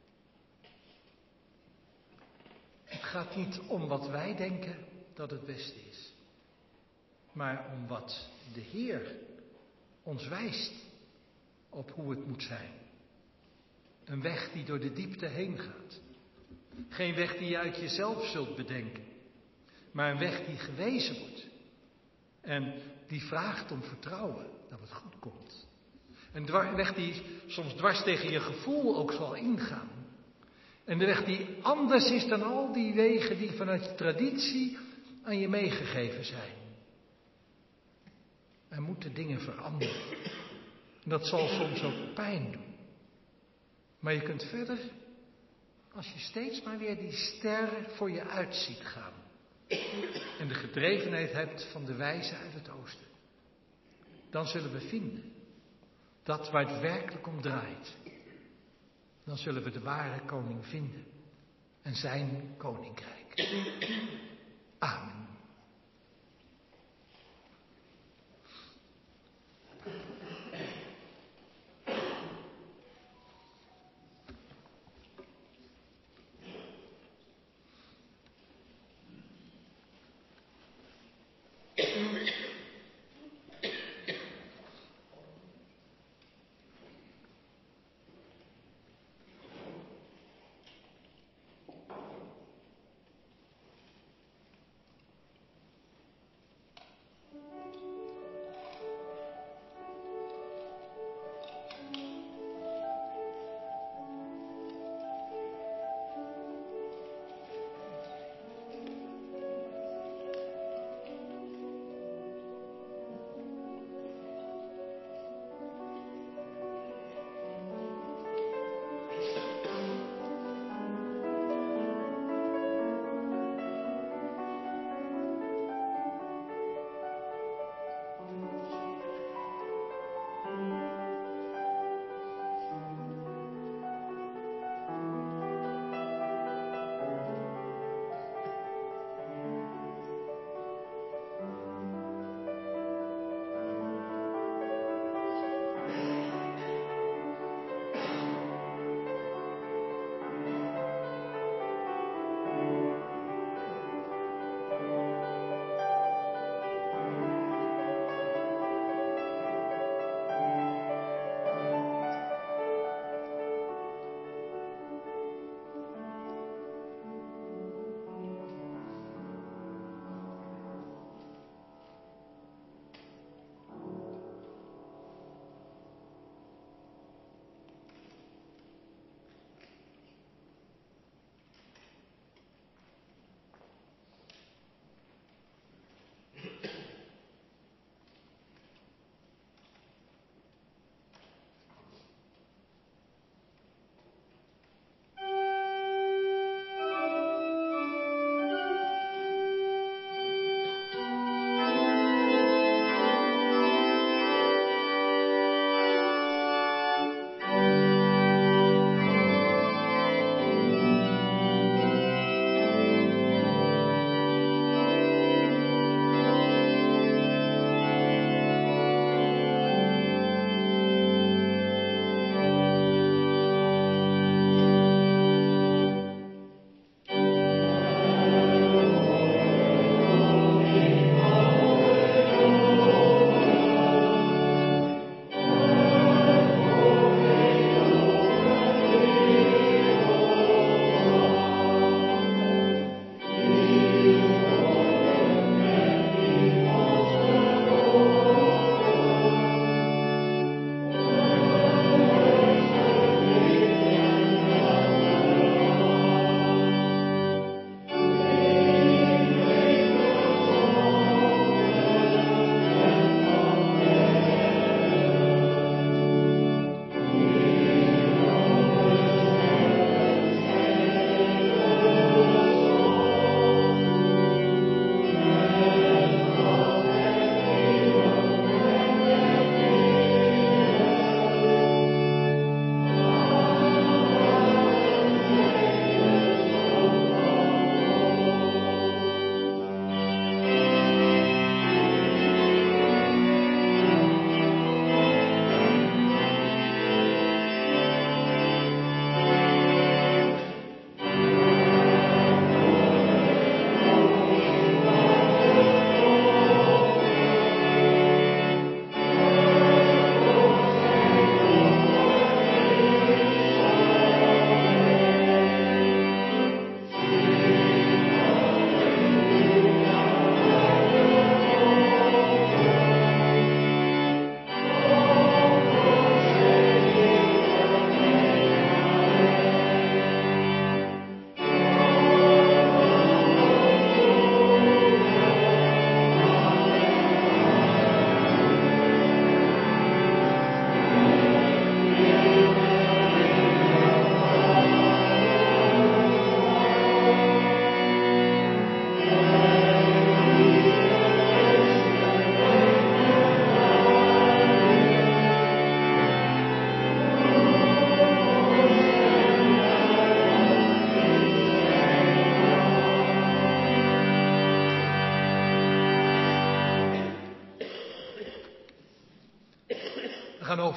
Het gaat niet om wat wij denken dat het beste is, maar om wat de Heer ons wijst op hoe het moet zijn. Een weg die door de diepte heen gaat. Geen weg die je uit jezelf zult bedenken, maar een weg die gewezen wordt. En die vraagt om vertrouwen dat het goed komt. Een weg die soms dwars tegen je gevoel ook zal ingaan. En de weg die anders is dan al die wegen die vanuit je traditie aan je meegegeven zijn. Er moeten dingen veranderen. En dat zal soms ook pijn doen. Maar je kunt verder als je steeds maar weer die ster voor je uit ziet gaan. En de gedrevenheid hebt van de wijze uit het oosten. Dan zullen we vinden dat waar het werkelijk om draait. Dan zullen we de ware koning vinden. En zijn koninkrijk. Amen.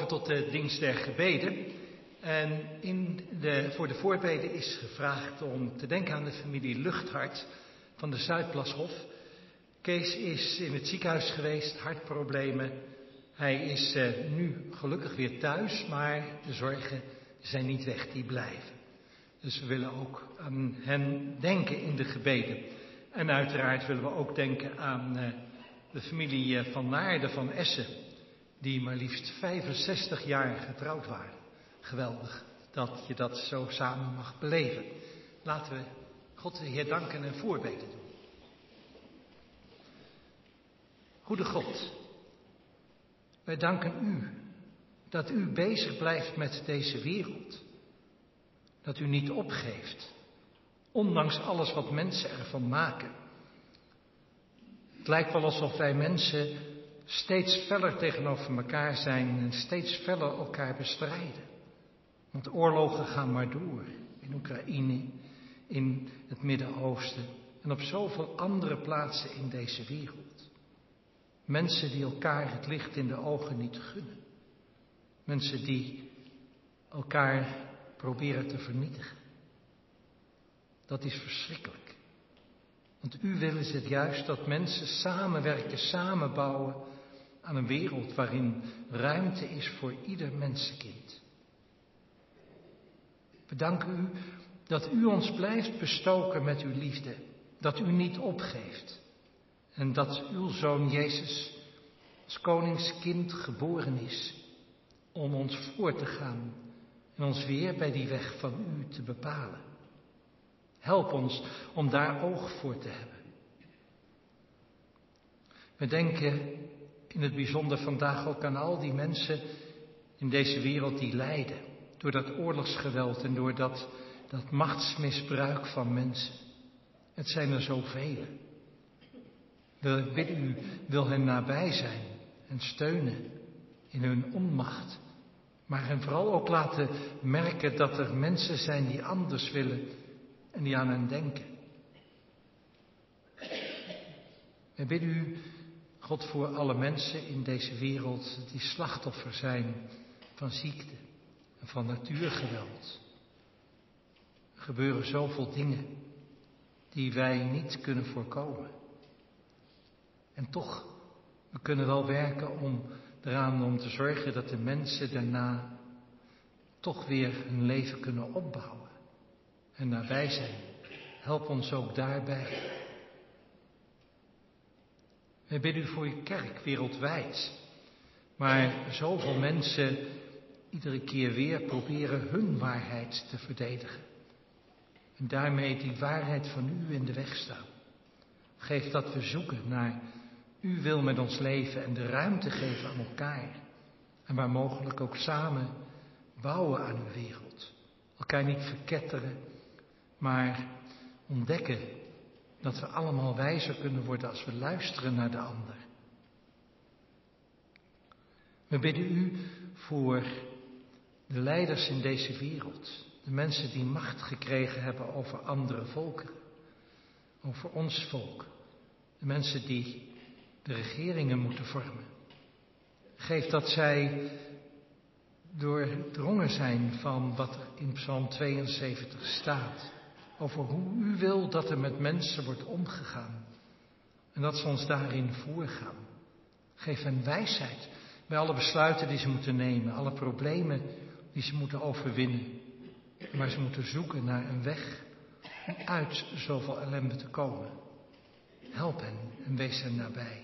over tot de dienst der gebeden. En in de, voor de voorbeden is gevraagd om te denken aan de familie Luchthart van de Zuidplashof. Kees is in het ziekenhuis geweest, hartproblemen. Hij is uh, nu gelukkig weer thuis, maar de zorgen zijn niet weg, die blijven. Dus we willen ook aan hen denken in de gebeden. En uiteraard willen we ook denken aan uh, de familie uh, van Naarden van Essen, die maar liefst vijfenzestig jaar getrouwd waren. Geweldig dat je dat zo samen mag beleven. Laten we God de Heer danken en voorbeden doen. Goede God, wij danken u dat u bezig blijft met deze wereld. Dat u niet opgeeft, ondanks alles wat mensen ervan maken. Het lijkt wel alsof wij mensen steeds feller tegenover elkaar zijn en steeds feller elkaar bestrijden. Want oorlogen gaan maar door, in Oekraïne, in het Midden-Oosten en op zoveel andere plaatsen in deze wereld. Mensen die elkaar het licht in de ogen niet gunnen. Mensen die elkaar proberen te vernietigen. Dat is verschrikkelijk. Want u wil is het juist dat mensen samenwerken, samenbouwen aan een wereld waarin ruimte is voor ieder mensenkind. We danken u dat u ons blijft bestoken met uw liefde. Dat u niet opgeeft. En dat uw Zoon Jezus als koningskind geboren is om ons voor te gaan en ons weer bij die weg van u te bepalen. Help ons om daar oog voor te hebben. We denken in het bijzonder vandaag ook aan al die mensen in deze wereld die lijden door dat oorlogsgeweld en door dat, dat machtsmisbruik van mensen. Het zijn er zoveel. Ik bid u, wil hen nabij zijn en steunen in hun onmacht. Maar hen vooral ook laten merken dat er mensen zijn die anders willen en die aan hen denken. Ik bid u, God, voor alle mensen in deze wereld die slachtoffer zijn van ziekte en van natuurgeweld. Er gebeuren zoveel dingen die wij niet kunnen voorkomen. En toch, we kunnen wel werken om eraan om te zorgen dat de mensen daarna toch weer hun leven kunnen opbouwen. En nabij zijn. Help ons ook daarbij. Wij bidden u voor uw kerk wereldwijd. Maar zoveel mensen iedere keer weer proberen hun waarheid te verdedigen. En daarmee die waarheid van u in de weg staan. Geef dat we zoeken naar uw wil met ons leven en de ruimte geven aan elkaar. En waar mogelijk ook samen bouwen aan uw wereld. Elkaar niet verketteren, maar ontdekken dat we allemaal wijzer kunnen worden als we luisteren naar de ander. We bidden u voor de leiders in deze wereld. De mensen die macht gekregen hebben over andere volken. Over ons volk. De mensen die de regeringen moeten vormen. Geef dat zij doordrongen zijn van wat er in Psalm tweeënzeventig staat. Over hoe u wil dat er met mensen wordt omgegaan. En dat ze ons daarin voorgaan. Geef hen wijsheid bij alle besluiten die ze moeten nemen. Alle problemen die ze moeten overwinnen. Maar ze moeten zoeken naar een weg om uit zoveel ellende te komen. Help hen en wees hen nabij.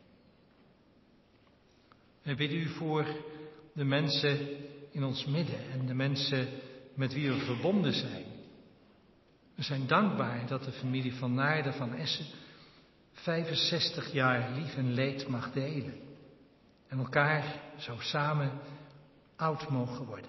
We bidden u voor de mensen in ons midden en de mensen met wie we verbonden zijn. We zijn dankbaar dat de familie van Naarden van Essen vijfenzestig jaar lief en leed mag delen. En elkaar zo samen oud mogen worden.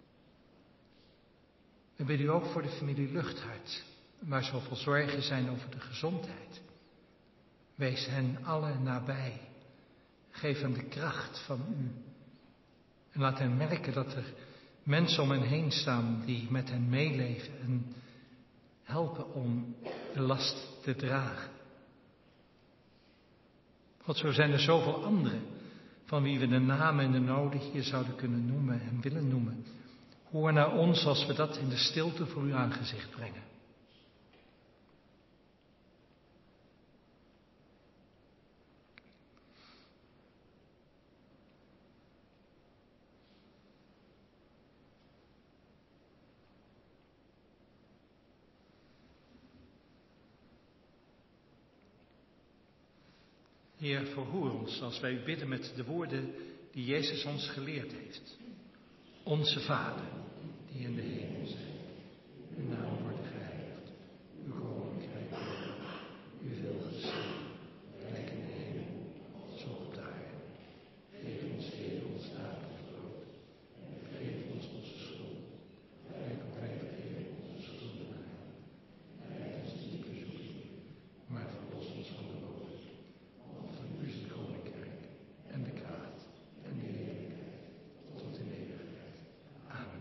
We bidden u ook voor de familie Luchthart, waar zoveel zorgen zijn over de gezondheid. Wees hen allen nabij. Geef hen de kracht van u. En laat hen merken dat er mensen om hen heen staan die met hen meeleven en helpen om de last te dragen. God, zo zijn er zoveel anderen van wie we de namen en de noden hier zouden kunnen noemen en willen noemen. Hoor naar ons als we dat in de stilte voor uw aangezicht brengen. Heer, verhoor ons als wij u bidden met de woorden die Jezus ons geleerd heeft. Onze Vader, die in de hemel zijt, uw naam wordt geheiligd, uw koninkrijk komen, uw wil geschieden, gelijk in de hemel, zo op de aarde. Geef ons heden ons dagelijks brood en vergeef ons onze schuld, gelijk ook wij vergeven onze schuldenaren. En leid ons niet in verzoeking, maar verlos ons van de boze. Want van u is het koninkrijk en de kracht en de heerlijkheid tot in eeuwigheid. Amen.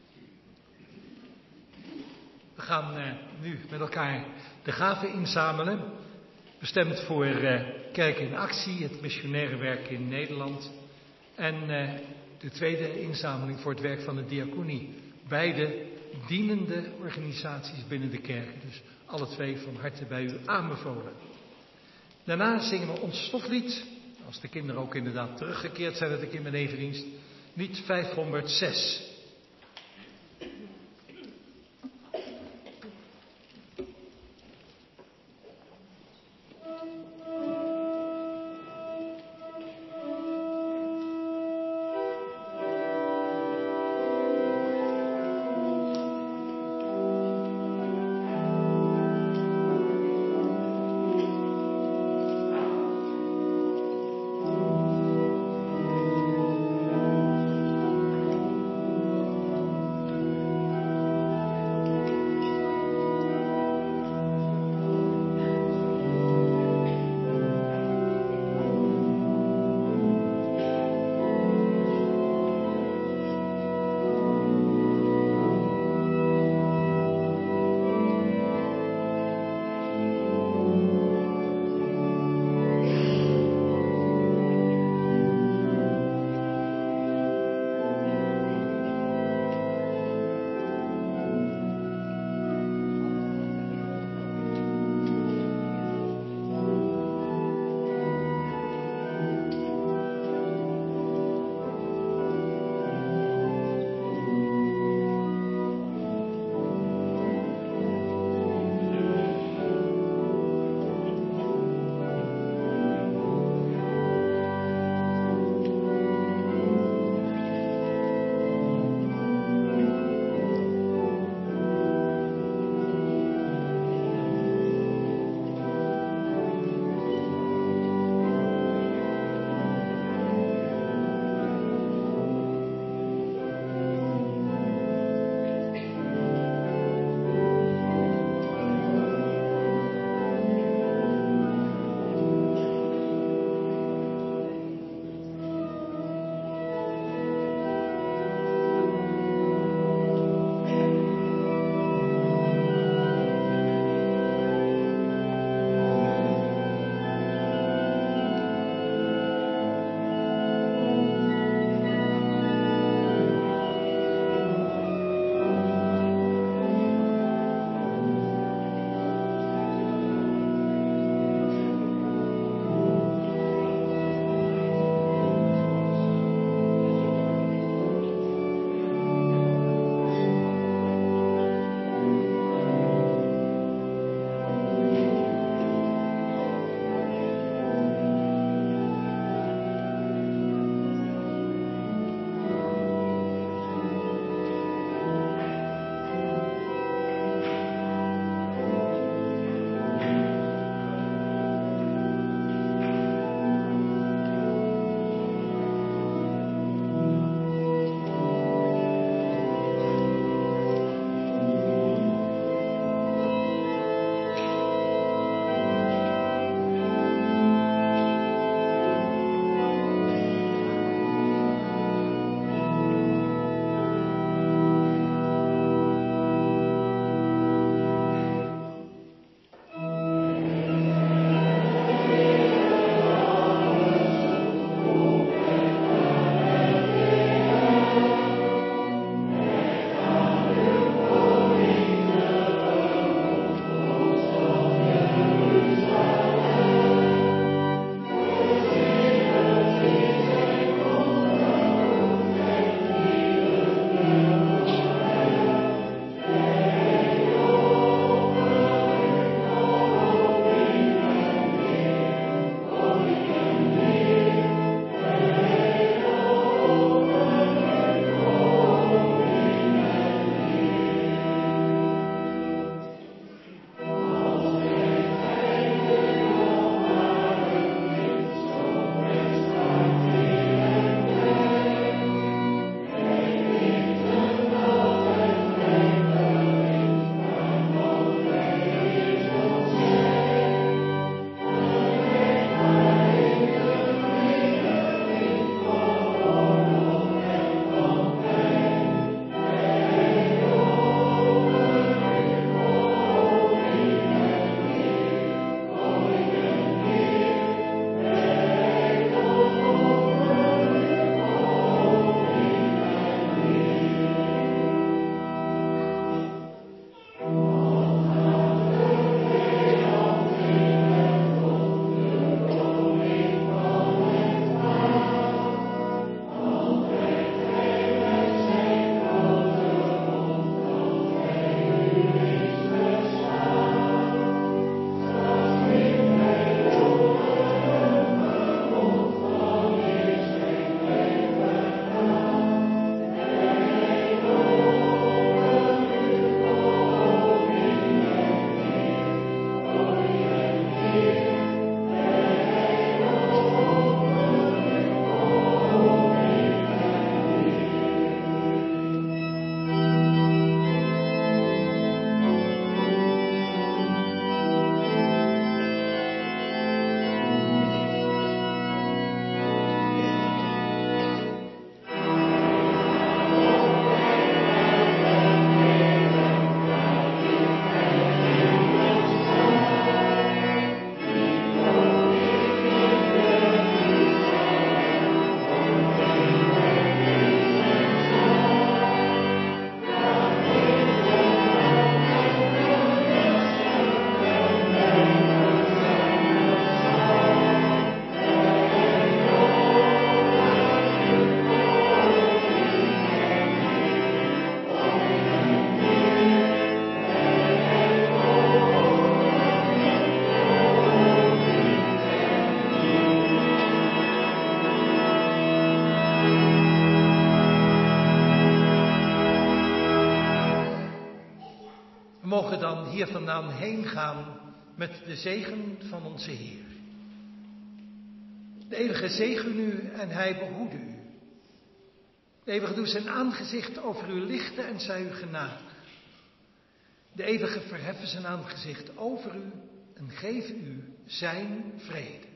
We gaan uh, nu met elkaar de gaven inzamelen, bestemd voor uh, Kerk in Actie, het missionaire werk in Nederland. En uh, de tweede inzameling voor het werk van de diaconie. Beide dienende organisaties binnen de kerk. Dus alle twee van harte bij u aanbevolen. Daarna zingen we ons stoflied, als de kinderen ook inderdaad teruggekeerd zijn uit de kindernevendienst, lied vijfhonderdzes. Thank mogen dan hier vandaan heen gaan met de zegen van onze Heer. De eeuwige zegen u en hij behoede u. De eeuwige doet zijn aangezicht over u lichten en zij u genadig. De eeuwige verheffen zijn aangezicht over u en geven u zijn vrede.